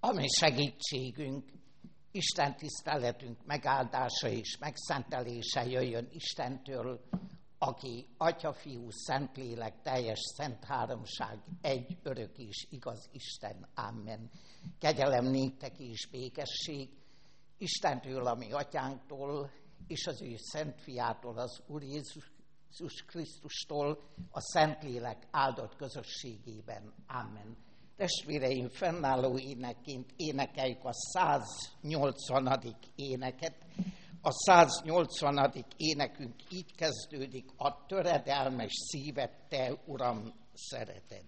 ami segítségünk, Isten tiszteletünk megáldása és megszentelése jöjjön Istentől, aki Atya, Fiú, Szentlélek, teljes szent háromság, egy örök és igaz Isten. Amen. Kegyelem néktek és békesség Istentől, a mi atyánktól, és az ő szent fiától, az Úr Jézus Krisztustól, a Szentlélek áldott közösségében. Amen. Testvéreim, fennálló énekként énekeljük a 180. éneket. A 180. énekünk így kezdődik: a töredelmes szívet te, Uram, szereted.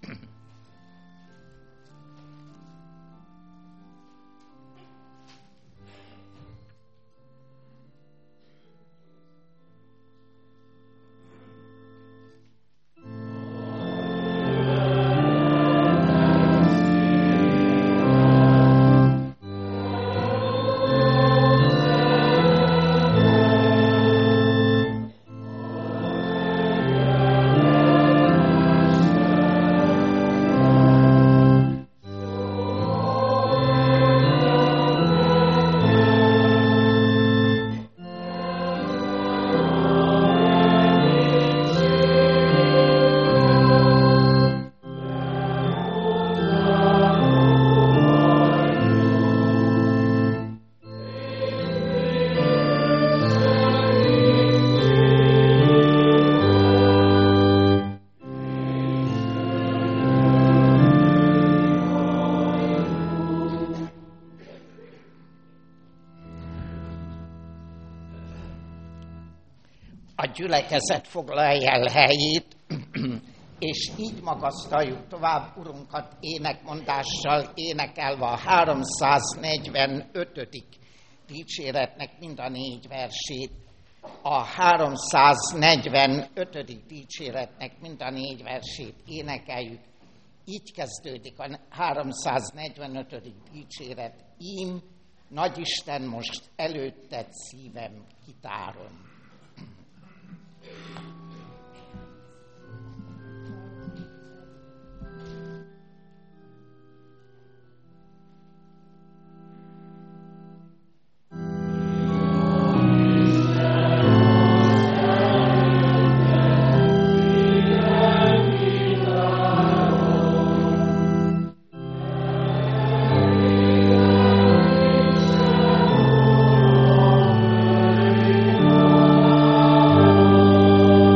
A gyülekezet foglalja el helyét, és így magasztaljuk tovább Urunkat énekmondással, énekelve a 345. dicséretnek mind a 4 versét. A 345. dicséretnek mind a 4 versét énekeljük. Így kezdődik a 345. dicséret: Ím, nagy Isten, most előtted szívem kitárom. Oh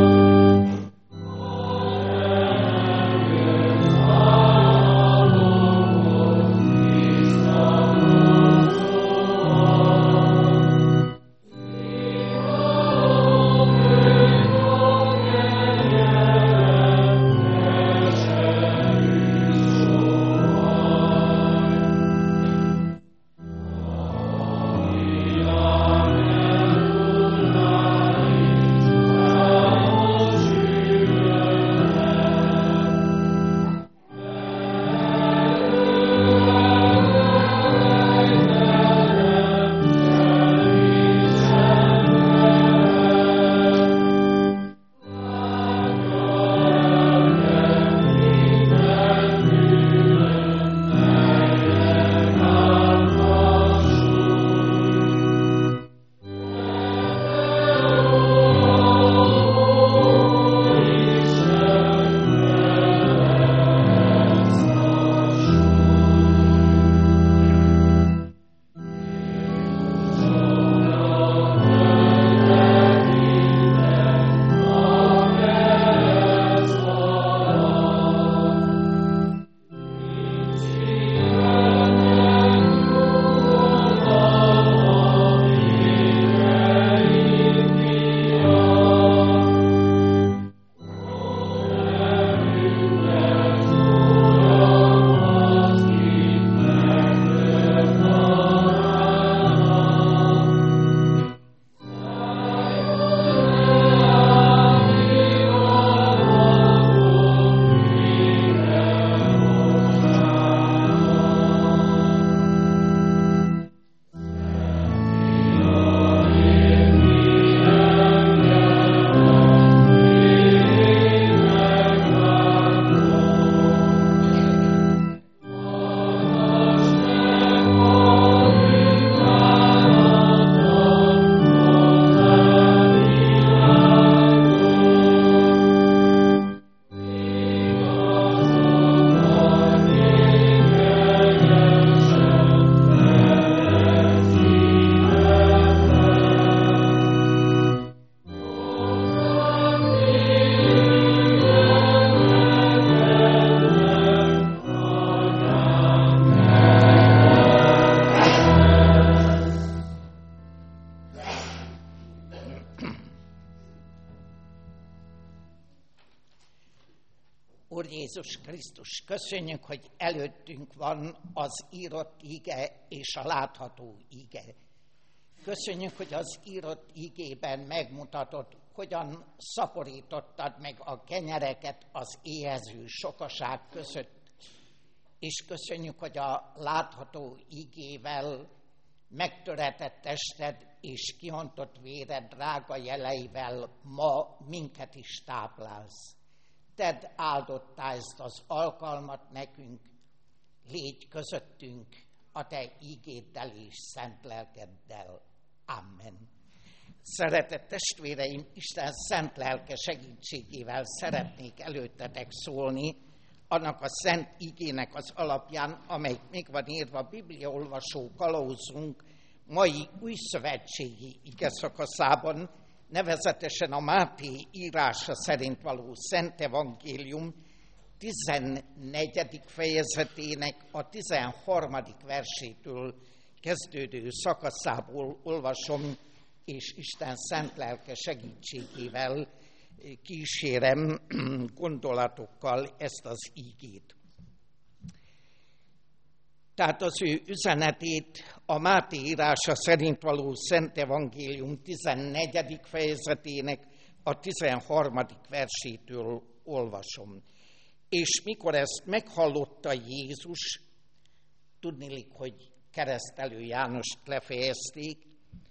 Úr Jézus Krisztus, köszönjük, hogy előttünk van az írott ige és a látható ige. Köszönjük, hogy az írott igében megmutatod, hogyan szaporítottad meg a kenyereket az éhező sokaság között. És köszönjük, hogy a látható igével megtöretett tested és kiontott véred drága jeleivel ma minket is táplálsz. Tedd áldottá ezt az alkalmat nekünk, légy közöttünk a te ígéddel és szent lelkeddel. Amen. Szeretett testvéreim, Isten szent lelke segítségével szeretnék előttetek szólni, annak a szent igének az alapján, amely még van írva a bibliaolvasó kalauzunk mai újszövetségi igeszakaszában, nevezetesen a Máté írása szerint való Szent Evangélium 14. fejezetének a 13. versétől kezdődő szakaszából olvasom, és Isten szent lelke segítségével kísérem gondolatokkal ezt az ígét. Tehát az ő üzenetét a Máté írása szerint való Szent Evangélium 14. fejezetének a 13. versétől olvasom. És mikor ezt meghallotta Jézus, tudniillik, hogy Keresztelő Jánost lefejezték,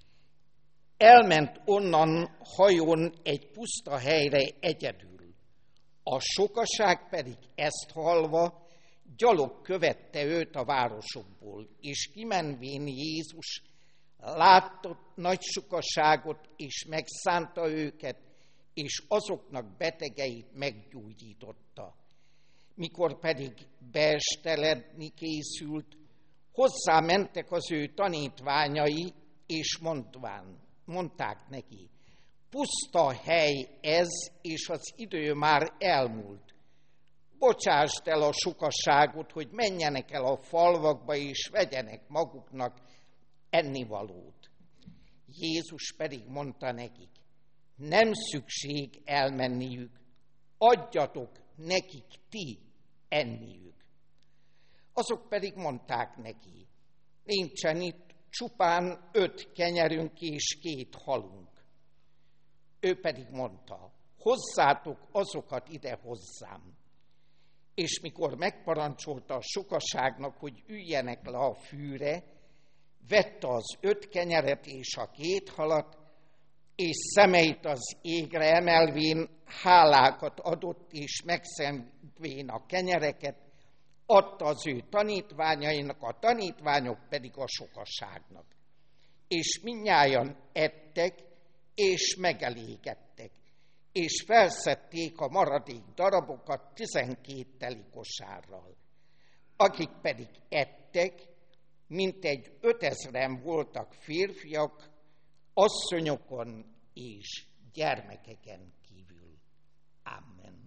elment onnan hajón egy puszta helyre egyedül. A sokaság pedig ezt hallva gyalog követte őt a városokból, és kimenvén Jézus látott nagy sokaságot, és megszánta őket, és azoknak betegeit meggyógyította. Mikor pedig beesteledni készült, hozzá mentek az ő tanítványai, és mondták neki, puszta hely ez, és az idő már elmúlt. Bocsásd el a sokaságot, hogy menjenek el a falvakba, és vegyenek maguknak ennivalót. Jézus pedig mondta nekik, nem szükség elmenniük, adjatok nekik ti enniük. Azok pedig mondták neki, nincsen itt csupán 5 kenyerünk és 2 halunk. Ő pedig mondta, hozzátok azokat ide hozzám. És mikor megparancsolta a sokaságnak, hogy üljenek le a fűre, vette az 5 kenyeret és a 2 halat, és szemeit az égre emelvén hálákat adott, és megszemvén a kenyereket, adta az ő tanítványainak, a tanítványok pedig a sokaságnak. És mindnyájan ettek, és megelégedtek, és felszedték a maradék darabokat 12 teli kosárral. Akik pedig ettek, mintegy 5000-en voltak férfiak, asszonyokon és gyermekeken kívül. Amen.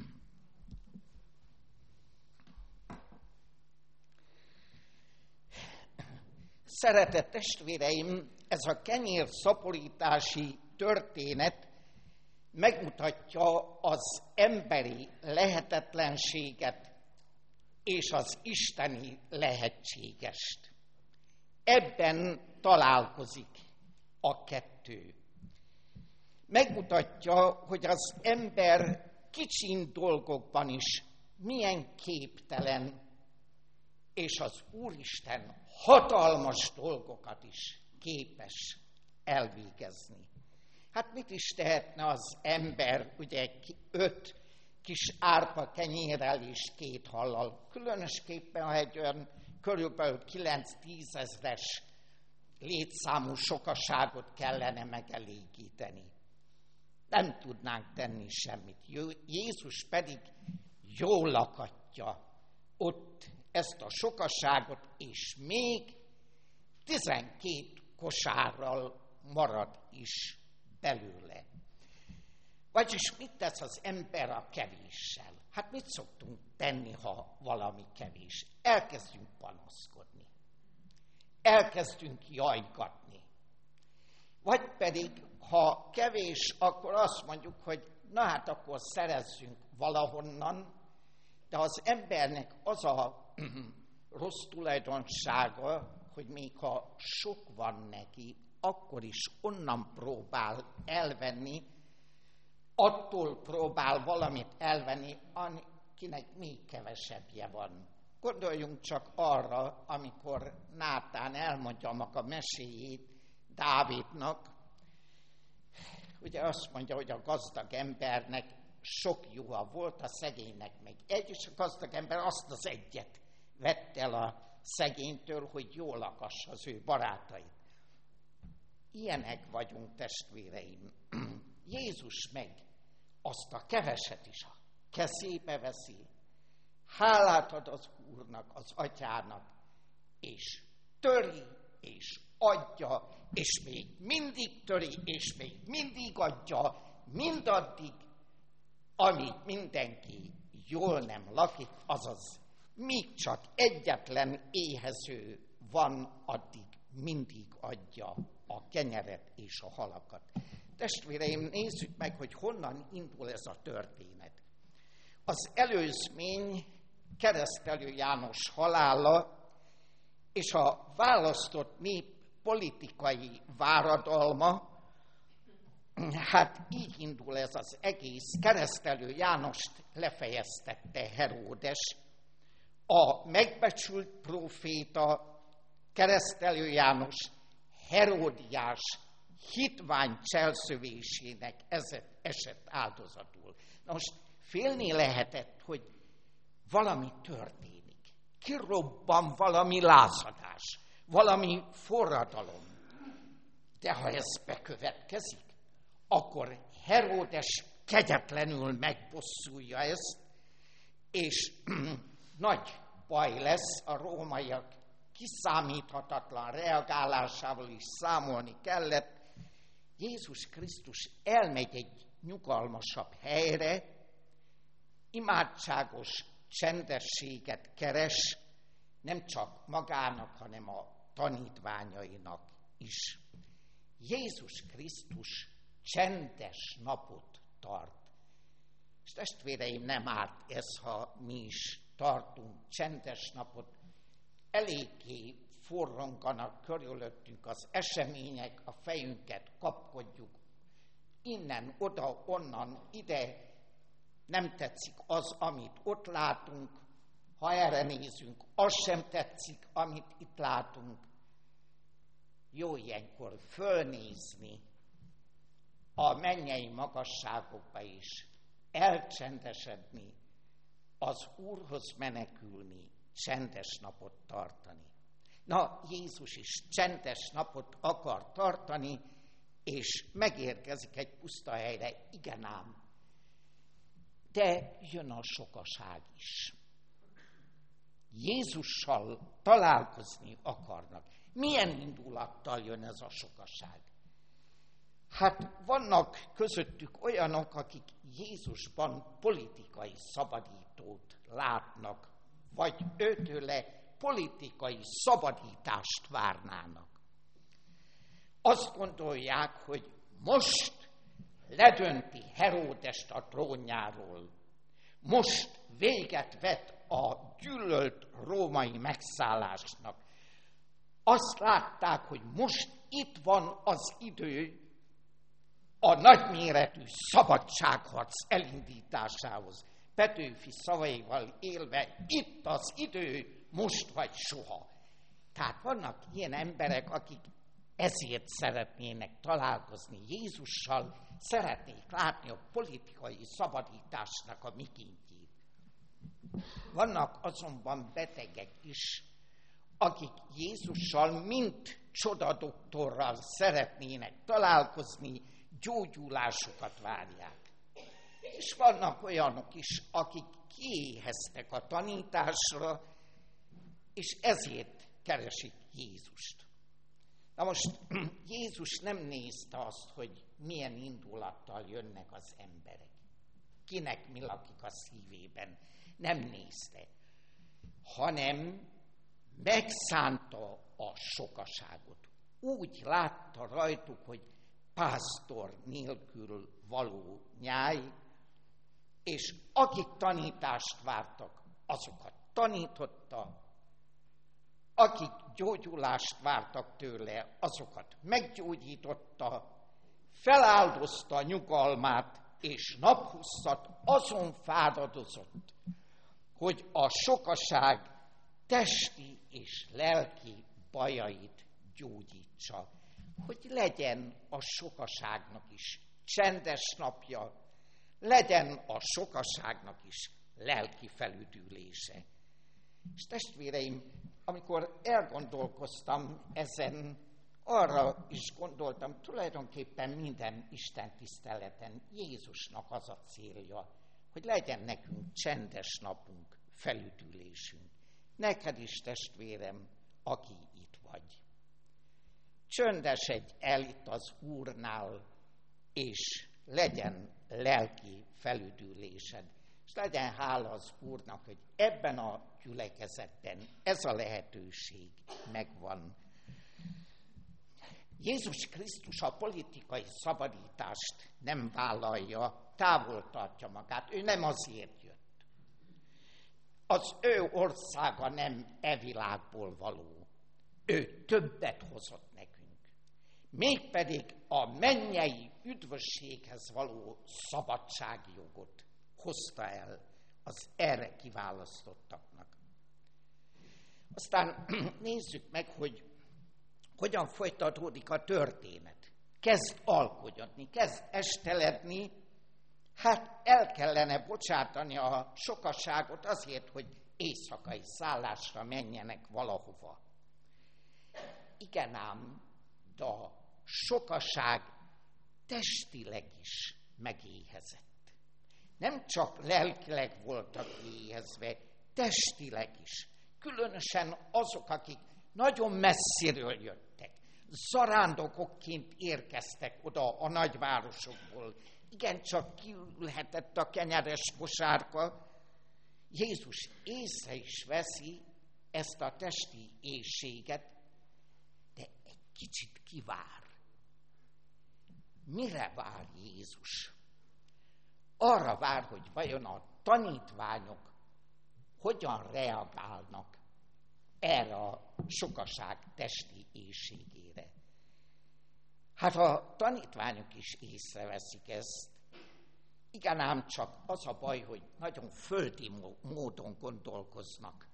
Szeretett testvéreim, ez a kenyér szaporítási történet megmutatja az emberi lehetetlenséget és az isteni lehetségest. Ebben találkozik a kettő. Megmutatja, hogy az ember kicsin dolgokban is milyen képtelen, és az Úristen hatalmas dolgokat is képes elvégezni. Hát mit is tehetne az ember, ugye 5 kis árpa kenyérrel és 2 hallal, különösképpen, ha egy olyan körülbelül 9-10 ezres létszámú sokaságot kellene megelégíteni. Nem tudnánk tenni semmit. Jézus pedig jól lakatja ott ezt a sokaságot, és még 12 kosárral marad is belőle. Vagyis mit tesz az ember a kevéssel? Hát mit szoktunk tenni, ha valami kevés? Elkezdünk panaszkodni. Elkezdünk jajgatni. Vagy pedig, ha kevés, akkor azt mondjuk, hogy na hát akkor szerezzünk valahonnan, De az embernek az a rossz tulajdonsága, hogy még ha sok van neki, akkor is onnan próbál elvenni, attól próbál valamit elvenni, akinek még kevesebbje van. Gondoljunk csak arra, amikor Nátán elmondja maga meséjét Dávidnak. Ugye azt mondja, hogy a gazdag embernek sok juha volt, a szegénynek meg egy, és a gazdag ember azt az egyet vett el a szegénytől, hogy jól lakassa az ő barátait. Ilyenek vagyunk, testvéreim. Jézus meg azt a keveset is a kezébe veszi, hálát ad az Úrnak, az Atyának, és töri, és adja, és még mindig töri, és még mindig adja, mindaddig, amíg mindenki jól nem lakik, azaz míg csak egyetlen éhező van, addig mindig adja a kenyeret és a halakat. Testvéreim, nézzük meg, hogy honnan indul ez a történet. Az előzmény Keresztelő János halála és a választott nép politikai váradalma, hát így indul ez az egész. Keresztelő Jánost lefejeztette Heródes, a megbecsült próféta Keresztelő János Heródiás hitvány cselszövésének esett áldozatul. Na most félni lehetett, hogy valami történik. Kirobban valami lázadás, valami forradalom. De ha ez bekövetkezik, akkor Heródes kegyetlenül megbosszulja ezt, és nagy baj lesz, a rómaiak kiszámíthatatlan reagálásával is számolni kellett. Jézus Krisztus elmegy egy nyugalmasabb helyre, imádságos csendességet keres, nem csak magának, hanem a tanítványainak is. Jézus Krisztus csendes napot tart. És testvéreim, nem árt ez, ha mi is tartunk csendes napot. Eléggé forronganak körülöttünk az események, a fejünket kapkodjuk. Innen, oda, onnan, ide nem tetszik az, amit ott látunk. Ha erre nézünk, az sem tetszik, amit itt látunk. Jó ilyenkor fölnézni a mennyei magasságokba is, elcsendesedni, az Úrhoz menekülni, csendes napot tartani. Na, Jézus is csendes napot akar tartani, és megérkezik egy puszta helyre, igen ám. De jön a sokaság is. Jézussal találkozni akarnak. Milyen indulattal jön ez a sokaság? Hát vannak közöttük olyanok, akik Jézusban politikai szabadítót látnak, vagy őtőle politikai szabadítást várnának. Azt gondolják, hogy most ledönti Heródest a trónjáról, most véget vet a gyűlölt római megszállásnak. Azt látták, hogy most itt van az idő a nagyméretű szabadságharc elindításához. Petőfi szavaival élve, itt az idő, most vagy soha. Tehát vannak ilyen emberek, akik ezért szeretnének találkozni Jézussal, szeretnék látni a politikai szabadításnak a mikéntjét. Vannak azonban betegek is, akik Jézussal, mint csodadoktorral szeretnének találkozni, gyógyulásukat várják. És vannak olyanok is, akik kiéheztek a tanításra, és ezért keresik Jézust. Na most Jézus nem nézte azt, hogy milyen indulattal jönnek az emberek. Kinek mi lakik a szívében. Nem nézte. Hanem megszánta a sokaságot. Úgy látta rajtuk, hogy pásztor nélkül való nyáj, és akik tanítást vártak, azokat tanította, akik gyógyulást vártak tőle, azokat meggyógyította, feláldozta a nyugalmát, és naphosszat azon fáradozott, hogy a sokaság testi és lelki bajait gyógyítsa, hogy legyen a sokaságnak is csendes napja, legyen a sokaságnak is lelki felüdülése. És testvéreim, amikor elgondolkoztam ezen, arra is gondoltam, tulajdonképpen minden Isten tiszteleten Jézusnak az a célja, hogy legyen nekünk csendes napunk, felüdülésünk. Neked is, testvérem, aki itt vagy. Csöndesedj el itt az Úrnál, és legyen lelki felüdülésed. És legyen hála az Úrnak, hogy ebben a gyülekezetben ez a lehetőség megvan. Jézus Krisztus a politikai szabadítást nem vállalja, távol tartja magát. Ő nem azért jött. Az ő országa nem e világból való. Ő többet hozott nekünk. Mégpedig a mennyei üdvösséghez való szabadságjogot hozta el az erre kiválasztottaknak. Aztán nézzük meg, hogy hogyan folytatódik a történet. Kezd alkonyodni, kezd esteledni, hát el kellene bocsátani a sokaságot azért, hogy éjszakai szállásra menjenek valahova. Igen ám, de a sokaság testileg is megéhezett. Nem csak lelkileg voltak éhezve, testileg is. Különösen azok, akik nagyon messziről jöttek. Zarándokokként érkeztek oda a nagyvárosokból. Igencsak kiülhetett a kenyeres kosárka. Jézus észre is veszi ezt a testi éhséget, de egy kicsit kivár. Mire vár Jézus? Arra vár, hogy vajon a tanítványok hogyan reagálnak erre a sokaság testi éhségére. Hát a tanítványok is észreveszik ezt. Igen ám, csak az a baj, hogy nagyon földi módon gondolkoznak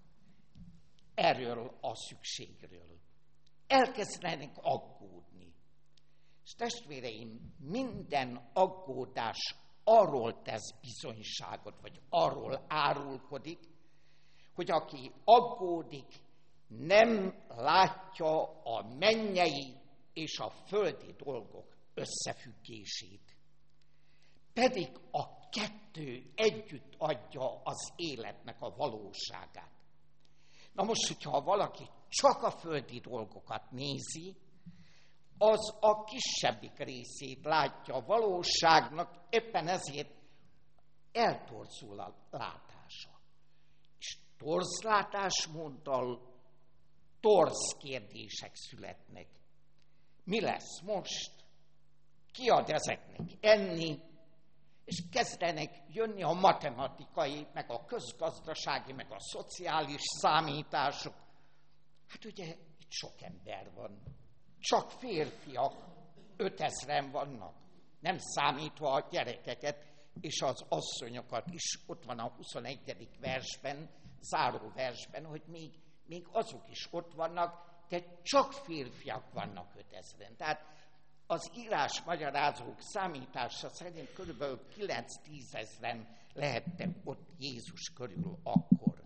erről a szükségről. Elkezdenek aggódni. És testvéreim, minden aggódás arról tesz bizonyságot, vagy arról árulkodik, hogy aki aggódik, nem látja a mennyei és a földi dolgok összefüggését. Pedig a kettő együtt adja az életnek a valóságát. Na most, hogyha valaki csak a földi dolgokat nézi, az a kisebbik részét látja a valóságnak, éppen ezért eltorzul a látása. És torz látásmóddal torz kérdések születnek. Mi lesz most? Ki ad ezeknek enni? És kezdenek jönni a matematikai, meg a közgazdasági, meg a szociális számítások. Hát ugye itt sok ember van. Csak férfiak 5000-en vannak. Nem számítva a gyerekeket és az asszonyokat is. Ott van a 21. versben, záró versben, hogy még azok is ott vannak, de csak férfiak vannak 5000-en. Tehát az írás magyarázók számítása szerint kb. 9-10 ezeren lehettek ott Jézus körül akkor.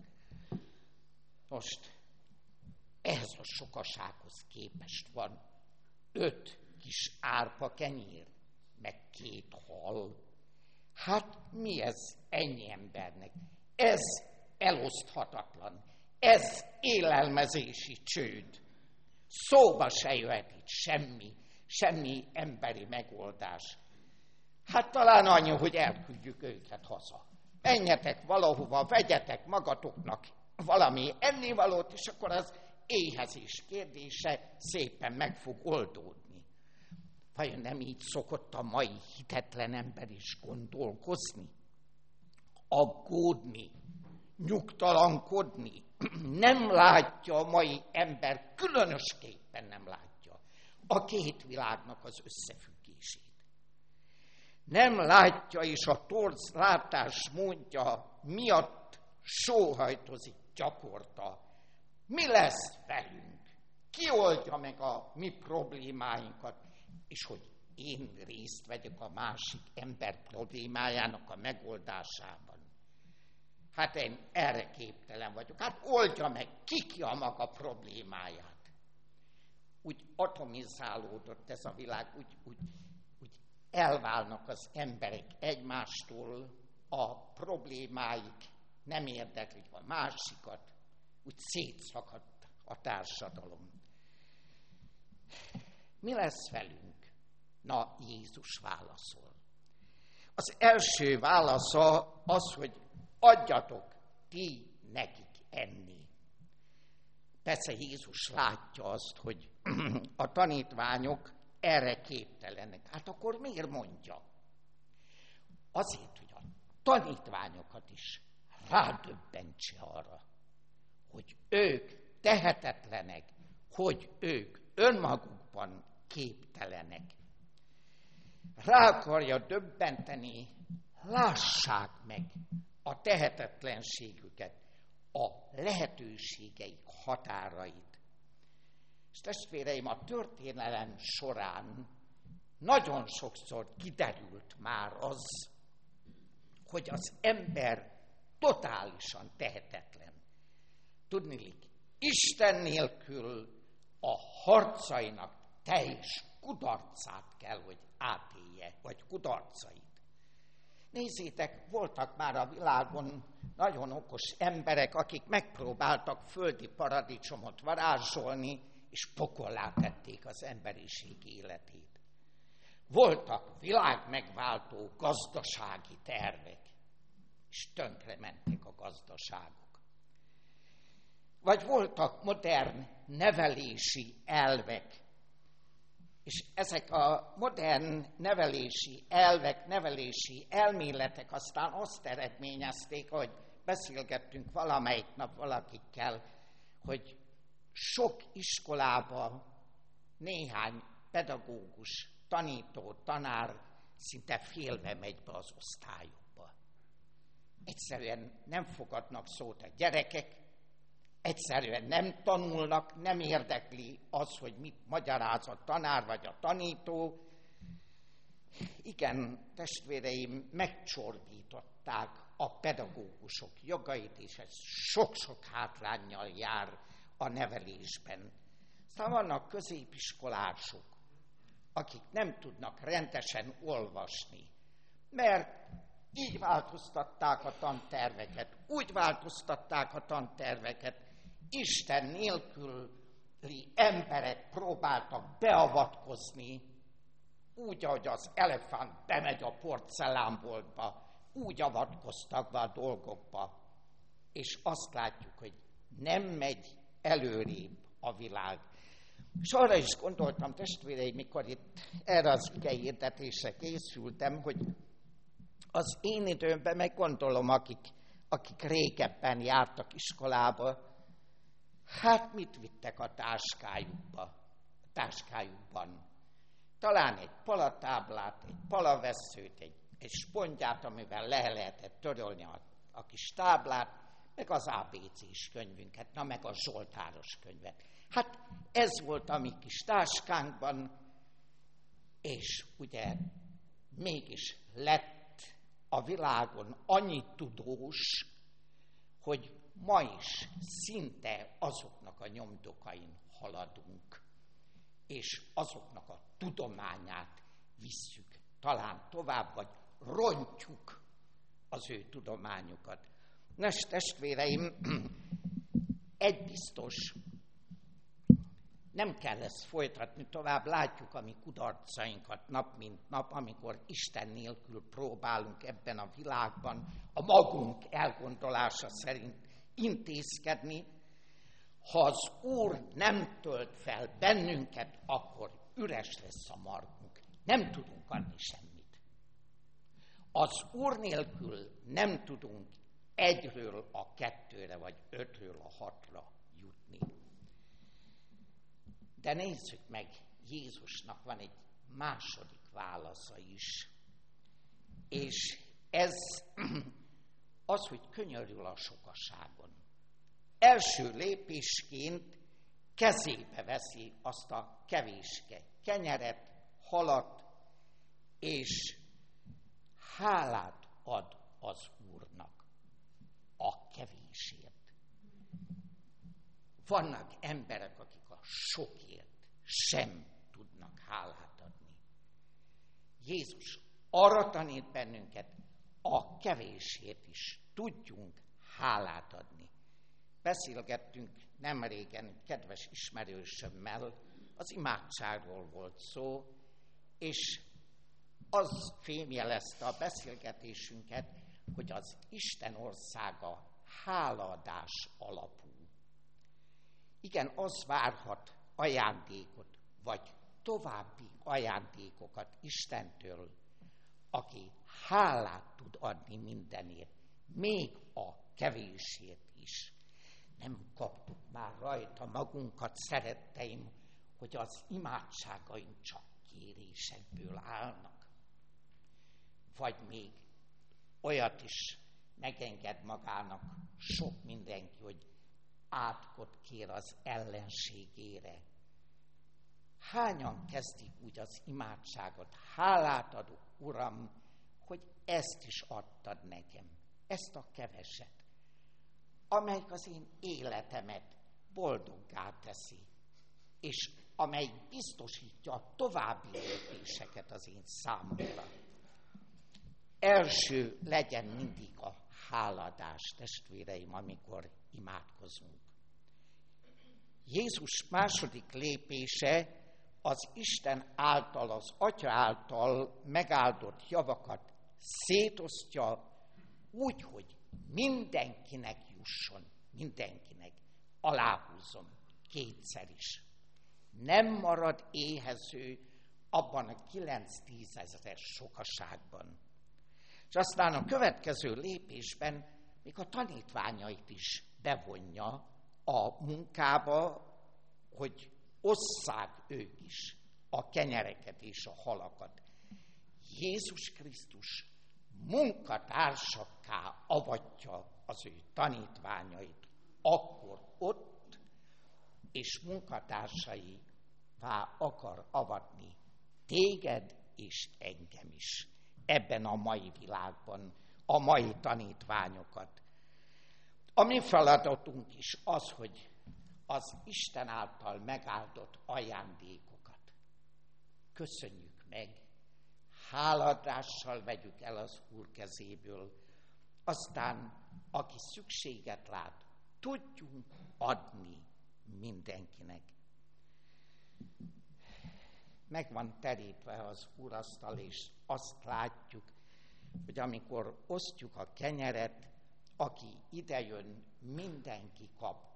Most ehhez a sokasághoz képest van 5 kis árpa kenyér, meg 2 hal. Hát mi ez ennyi embernek? Ez eloszthatatlan. Ez élelmezési csőd. Szóba se jöhet itt semmi emberi megoldás. Hát talán annyi, hogy elküldjük őket haza. Menjetek valahova, vegyetek magatoknak valami ennivalót, és akkor az éhezés kérdése szépen meg fog oldódni. Vajon nem így szokott a mai hitetlen ember is gondolkozni? aggódni, nyugtalankodni. Nem látja a mai ember, különösképpen nem látja a két világnak az összefüggését. Nem látja, és a torz látásmódja miatt sóhajtozik gyakorta. Mi lesz velünk? Ki oldja meg a mi problémáinkat? És hogy én részt vegyek a másik ember problémájának a megoldásában. Hát én erre képtelen vagyok. Hát oldja meg ki a maga problémáját. Úgy atomizálódott ez a világ, úgy elválnak az emberek egymástól, a problémáik nem érdeklik a másikat, úgy szétszakadt a társadalom. Mi lesz velünk? Na, Jézus válaszol. Az első válasza az, hogy adjatok ti nekik enni. Persze Jézus látja azt, hogy a tanítványok erre képtelenek. Hát akkor miért mondja? Azért, hogy a tanítványokat is rádöbbentse arra, hogy ők tehetetlenek, hogy ők önmagukban képtelenek. Rá akarja döbbenteni, lássák meg a tehetetlenségüket, a lehetőségeik határait. És testvéreim, a történelem során nagyon sokszor kiderült már az, hogy az ember totálisan tehetetlen. Tudniillik, Isten nélkül a harcainak teljes kudarcát kell, hogy átélje, vagy kudarcait. Nézzétek, voltak már a világon nagyon okos emberek, akik megpróbáltak földi paradicsomot varázsolni, és pokollá tették az emberiség életét. Voltak világmegváltó gazdasági tervek, és tönkrementek a gazdaságok. Vagy voltak modern nevelési elvek, és ezek a modern nevelési elvek, nevelési elméletek aztán azt eredményezték, hogy beszélgettünk valamelyik nap valakikkel, hogy sok iskolában néhány pedagógus, tanító, tanár szinte félve megy be az osztályokba. Egyszerűen nem fogadnak szót a gyerekek, egyszerűen nem tanulnak, nem érdekli az, hogy mit magyaráz a tanár vagy a tanító. Igen, testvéreim, megcsorbították a pedagógusok jogait, és ez sok-sok hátránnyal jár a nevelésben. Aztán vannak középiskolások, akik nem tudnak rendesen olvasni, mert így változtatták a tanterveket, úgy változtatták a tanterveket, Isten nélküli emberek próbáltak beavatkozni, úgy, ahogy az elefánt bemegy a porcelánboltba, úgy avatkoztak be a dolgokba, és azt látjuk, hogy nem megy előrébb a világ. És arra is gondoltam, testvéreim, mikor itt erre az igehirdetésre készültem, hogy az én időmben meggondolom, akik régebben jártak iskolába, hát mit vittek a táskájukban? Talán egy palatáblát, egy palaveszőt, egy spongyát, amivel le lehetett törölni a kis táblát, meg az ABC-s könyvünket, meg a Zsoltáros könyvet. Hát ez volt a mi kis táskánkban, és ugye mégis lett a világon annyi tudós, hogy ma is szinte azoknak a nyomdokain haladunk, és azoknak a tudományát visszük talán tovább, vagy rontjuk az ő tudományukat. Nos, testvéreim, egy biztos, nem kell ezt folytatni tovább, látjuk a mi kudarcainkat nap mint nap, amikor Isten nélkül próbálunk ebben a világban a magunk elgondolása szerint intézkedni. Ha az Úr nem tölt fel bennünket, akkor üres lesz a markunk. Nem tudunk adni semmit. Az Úr nélkül nem tudunk 1-ről a 2-re, vagy 5-ről a 6-ra jutni. De nézzük meg, Jézusnak van egy második válasza is. És ez az, hogy könyörül a sokaságon. Első lépésként kezébe veszi azt a kevéske kenyeret, halat, és hálát ad az Úrnak a kevésért. Vannak emberek, akik a sokért sem tudnak hálát adni. Jézus arra tanít bennünket, a kevésért is tudjunk hálát adni. Beszélgettünk nemrégen kedves ismerősömmel, az imádságról volt szó, és az fémjelezte a beszélgetésünket, hogy az Isten országa hálaadás alapú. Igen, az várhat ajándékot, vagy további ajándékokat Istentől, aki hálát tud adni mindenért, még a kevésért is. Nem kaptuk már rajta magunkat, szeretteim, hogy az imádságaink csak kérésekből állnak. Vagy még olyat is megenged magának sok mindenki, hogy átkot kér az ellenségére. Hányan kezdik úgy az imádságot? Hálát adok, Uram, hogy ezt is adtad nekem, ezt a keveset, amelyik az én életemet boldoggá teszi, és amelyik biztosítja a további lépéseket az én számomra. Első legyen mindig a háladás, testvéreim, amikor imádkozunk. Jézus második lépése az Isten által, az Atya által megáldott javakat szétosztja úgy, hogy mindenkinek jusson, mindenkinek. Aláhúzom kétszer is. Nem marad éhező abban a 9-10 ezeres sokaságban. És aztán a következő lépésben még a tanítványait is bevonja a munkába, hogy osszák ők is a kenyereket és a halakat. Jézus Krisztus munkatársakká avatja az ő tanítványait akkor ott, és munkatársaivá akar avatni téged és engem is ebben a mai világban, a mai tanítványokat. A mi feladatunk is az, hogy az Isten által megáldott ajándékokat köszönjük meg, háladással vegyük el az Úr kezéből, aztán aki szükséget lát, tudjunk adni mindenkinek. Meg van terítve az úrasztal, és azt látjuk, hogy amikor osztjuk a kenyeret, aki idejön, mindenki kap.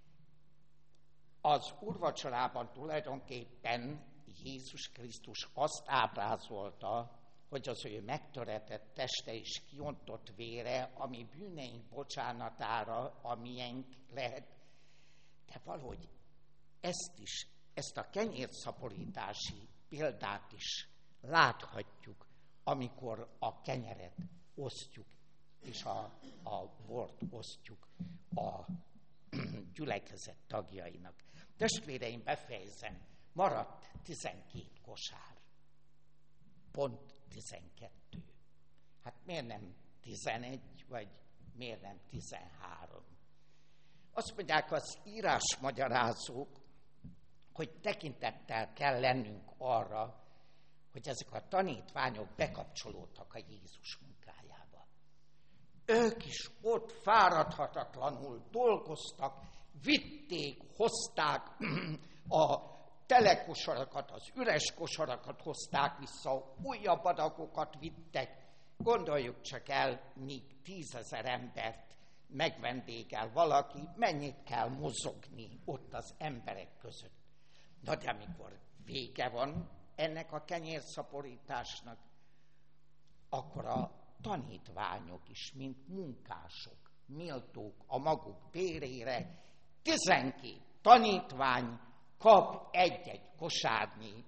Az úrvacsorában tulajdonképpen Jézus Krisztus azt ábrázolta, hogy az ő megtöretett teste és kiontott vére, ami bűneink bocsánatára, a miénk lehet, de valahogy ezt a kenyérszaporítási példát is láthatjuk, amikor a kenyeret osztjuk, és a bort osztjuk a gyülekezet tagjainak. Testvéreim, befejezem, maradt 12 kosár. Pont 12. Hát miért nem 11, vagy miért nem 13? Azt mondják az írásmagyarázók, hogy tekintettel kell lennünk arra, hogy ezek a tanítványok bekapcsolódtak a Jézus munkájába. Ők is ott fáradhatatlanul dolgoztak, vitték, hozták a telekosarakat, az üres kosarakat hozták vissza, újabb adagokat vittek. Gondoljuk csak el, míg 10 000 embert megvendégel valaki, mennyit kell mozogni ott az emberek között. Na de amikor vége van ennek a kenyérszaporításnak, akkor a tanítványok is, mint munkások, méltók a maguk bérére. 12 tanítvány kap egy-egy kosárnyi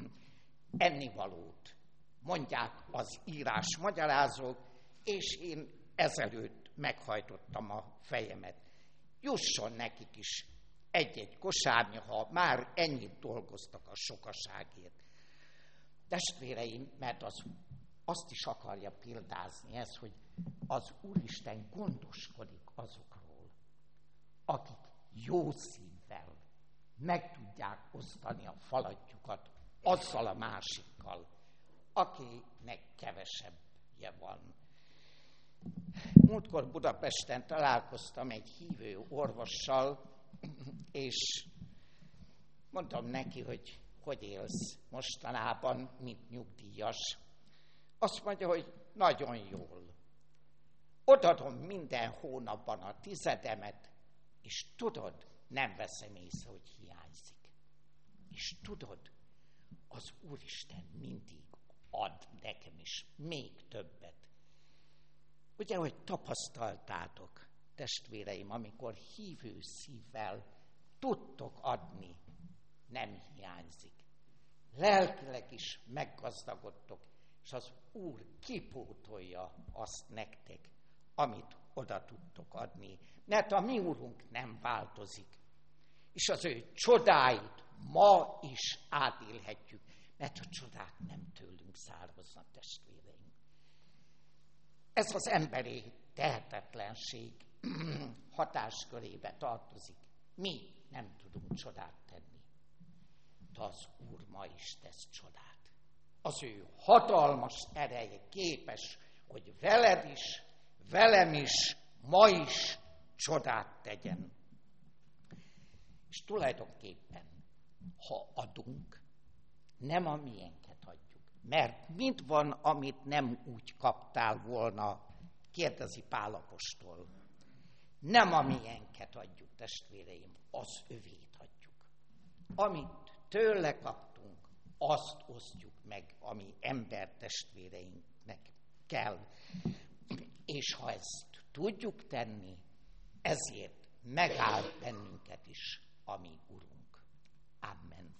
ennivalót, mondják az írás magyarázók, és én ezelőtt meghajtottam a fejemet. Jusson nekik is egy-egy kosárnyi, ha már ennyit dolgoztak a sokaságért. Testvéreim, mert azt is akarja példázni ez, hogy az Úristen gondoskodik azokról, akik jó szívvel meg tudják osztani a falatjukat azzal a másikkal, akinek kevesebbje van. Múltkor Budapesten találkoztam egy hívő orvossal, és mondtam neki, hogy élsz mostanában, mint nyugdíjas. Azt mondja, hogy nagyon jól. Odadom minden hónapban a 10-emet, és tudod, nem veszem észre, hogy hiányzik. És tudod, az Úristen mindig ad nekem is még többet. Ugye, hogy tapasztaltátok, testvéreim, amikor hívő szívvel tudtok adni, nem hiányzik. Lelkileg is meggazdagodtok, és az Úr kipótolja azt nektek, amit oda tudtok adni. Mert a mi Úrunk nem változik, és az ő csodáit ma is átélhetjük, mert a csodák nem tőlünk származnak, testvéreim. Ez az emberi tehetetlenség hatáskörébe tartozik. Mi nem tudunk csodát tenni, de az Úr ma is tesz csodát. Az ő hatalmas ereje képes, hogy veled is, velem is, ma is csodát tegyen. És tulajdonképpen, ha adunk, nem a miénket adjuk. Mert mit van, amit nem úgy kaptál volna, kérdezi Pál apostol. Nem a miénket adjuk, testvéreim, az övét adjuk. Amit tőle kaptunk, azt osztjuk meg, ami ember testvéreinknek kell. És ha ezt tudjuk tenni, ezért megáll bennünket is a mi Urunk. Amen.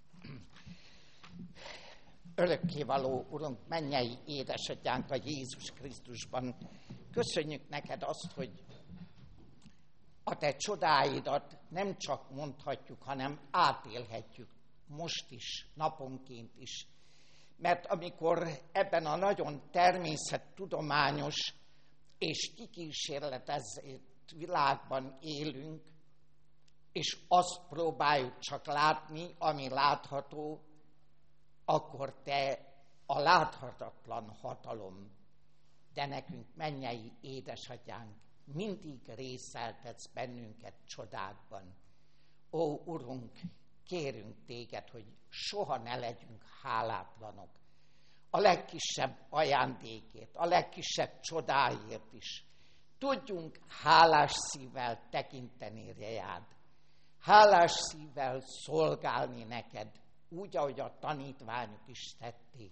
Örökkévaló Urunk, mennyei édesatyánk a Jézus Krisztusban, köszönjük neked azt, hogy a te csodáidat nem csak mondhatjuk, hanem átélhetjük most is, naponként is. Mert amikor ebben a nagyon természettudományos és kikísérletezett világban élünk, és azt próbáljuk csak látni, ami látható, akkor te a láthatatlan hatalom, de nekünk mennyei édesatyánk, mindig részeltetsz bennünket csodákban. Ó, Urunk, kérünk téged, hogy soha ne legyünk hálátlanok. A legkisebb ajándékért, a legkisebb csodáért is. Tudjunk hálás szívvel tekinteni rád. Hálás szívvel szolgálni neked, úgy, ahogy a tanítványok is tették.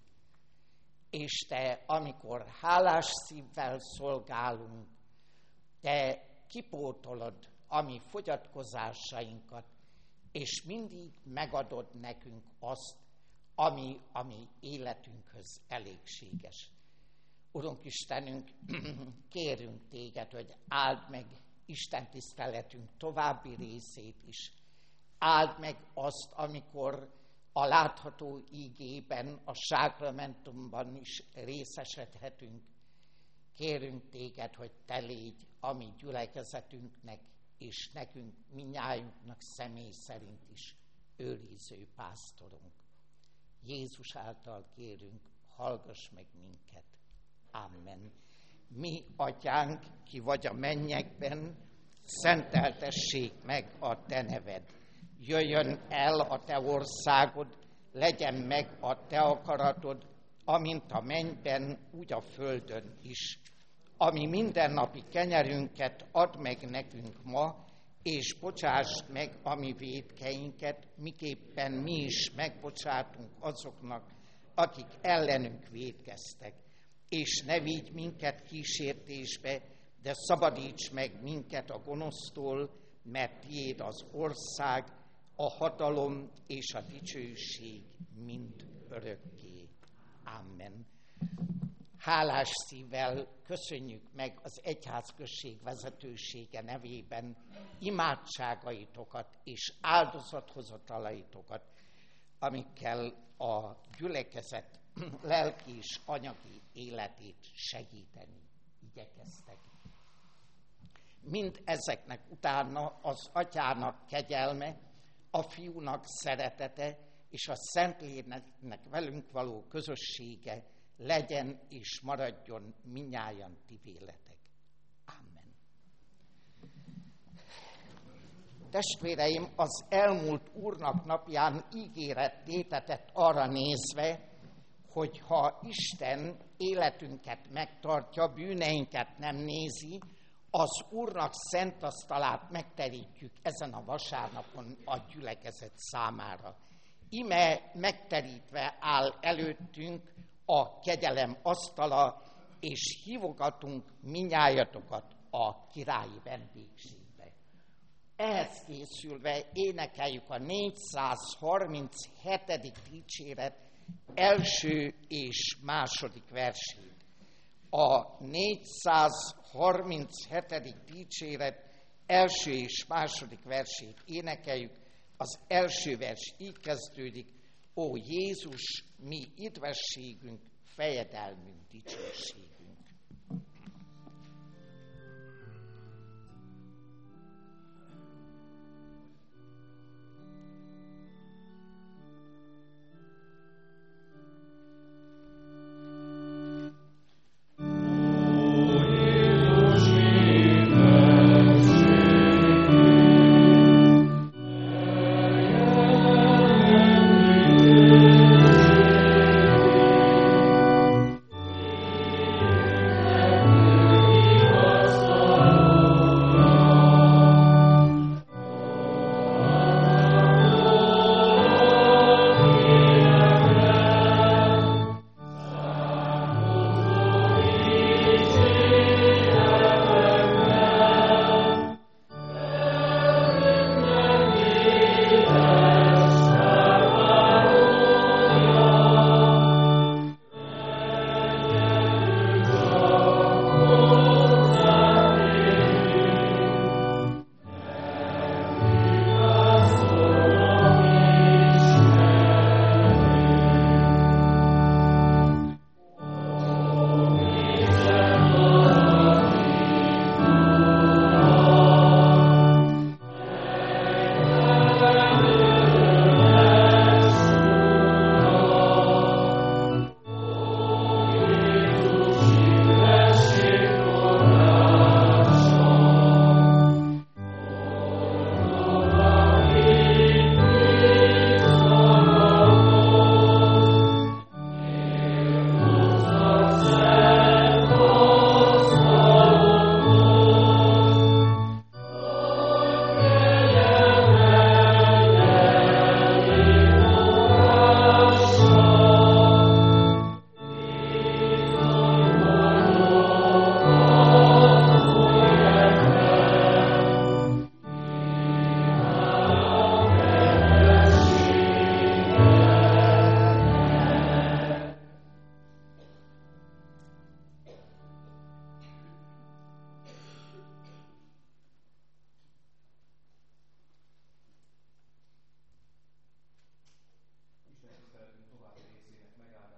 És te, amikor hálás szívvel szolgálunk, te kipótolod a mi fogyatkozásainkat, és mindig megadod nekünk azt, ami a mi életünkhöz elégséges. Urunk Istenünk, kérünk téged, hogy áld meg Isten tiszteletünk további részét is. Áld meg azt, amikor a látható ígében, a sákramentumban is részesedhetünk. Kérünk téged, hogy te légy a mi gyülekezetünknek, és nekünk mindnyájunknak személy szerint is őriző pásztorunk. Jézus által kérünk, hallgass meg minket. Amen. Mi, atyánk, ki vagy a mennyekben, szenteltessék meg a te neved. Jöjjön el a te országod, legyen meg a te akaratod, amint a mennyben, úgy a földön is. Ami mindennapi kenyerünket add meg nekünk ma, és bocsásd meg a mi vétkeinket, miképpen mi is megbocsátunk azoknak, akik ellenünk vétkeztek. és ne vigy minket kísértésbe, de szabadíts meg minket a gonosztól, mert tiéd az ország, a hatalom és a dicsőség mind örökké. Amen. Hálás szívvel köszönjük meg az egyházközség vezetősége nevében imádságaitokat és áldozathozatalaitokat, amikkel a gyülekezet lelki és anyagi életét segíteni igyekeztek. Mind ezeknek utána az Atyának kegyelme, a Fiúnak szeretete és a Szentléleknek velünk való közössége legyen és maradjon mindnyájan ti véletek. Amen. Testvéreim, az elmúlt Úrnak napján ígéret tétetett arra nézve, hogy ha Isten életünket megtartja, bűneinket nem nézi, az Úrnak szent asztalát megterítjük ezen a vasárnapon a gyülekezet számára. Ime megterítve áll előttünk a kegyelem asztala, és hívogatunk minnyájatokat a királyi vendégségbe. Ehhez készülve énekeljük a 437. dicséret első és második versét. A 437. dicséret első és második versét énekeljük. Az első vers így kezdődik: Ó Jézus, mi idvességünk, fejedelmünk, dicsőségünk.